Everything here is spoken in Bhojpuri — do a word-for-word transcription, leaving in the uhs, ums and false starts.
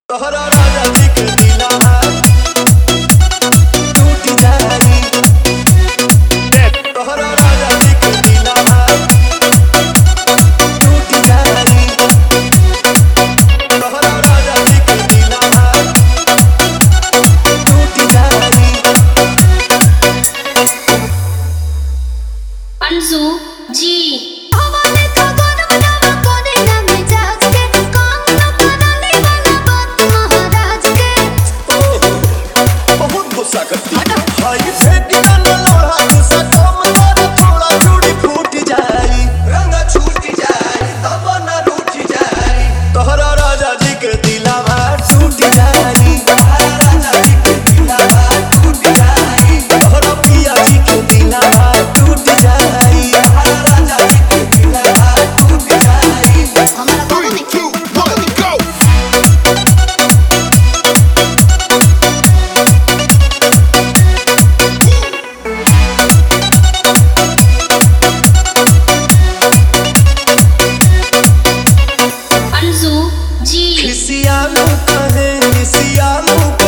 तोहरा राजा जी के दिलवा टूट जाई। तोहरा राजा जी के दिलवा टूट जाई। तोहरा राजा जी के दिलवा टूट जाई। अंजू जी गुस्सा करती हाय फेंक ना लोढ़ा गुस्सा कम कर थोड़ा चूड़ी फूट जाई रंग छूट जाई तब न रूठ जाई। तोहरा राजा जी के दिलवा टूट जाई। तोहरा राजा जी के दिलवा टूट जाई। तोहरा पिया जी के दिलवा टूट जाई। तोहरा राजा जी के दिलवा टूट जाई। हमारा बाबू में क्यों बाबू में go अंजू जी खिसियालू कहे खिसियालू